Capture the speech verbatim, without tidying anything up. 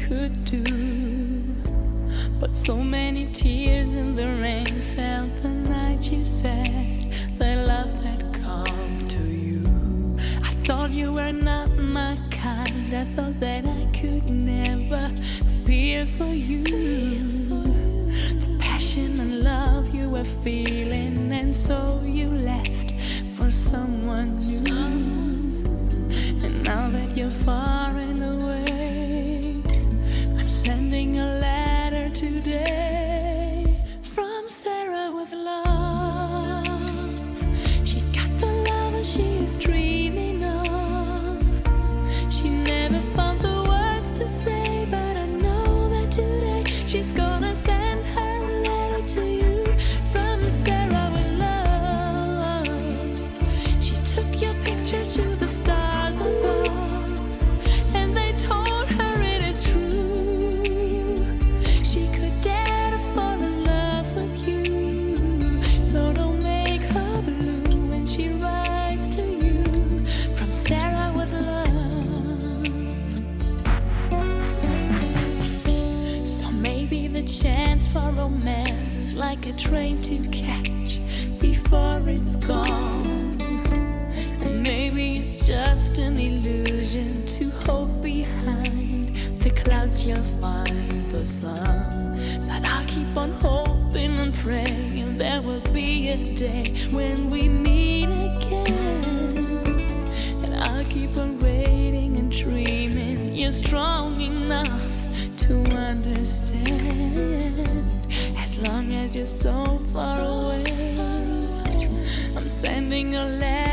could do. But so many tears in the rain fell the night you said that love had come to you. I thought you were not my kind. I thought that I could never fear for you. The passion and love you were feeling, and so you left for someone new. And now that you're far and away, I'm sending a letter today from Sarah with love. She got the love she is dreaming of. She never found the words to say, but I know that today she's gonna send her letter to you from Sarah with love. She took your picture to the stars above, and they told her it is true. She could dare to fall in love with you, so don't make her blue when she writes to you from Sarah with love. So maybe the chance for romance is like a train to catch before it's gone. And maybe it's just an illusion to hope behind the clouds you'll find the sun. But I'll keep on hoping and praying there will be a day when we meet again. And I'll keep on waiting and dreaming you're strong enough to understand. As long as you're so far away, I'm sending a letter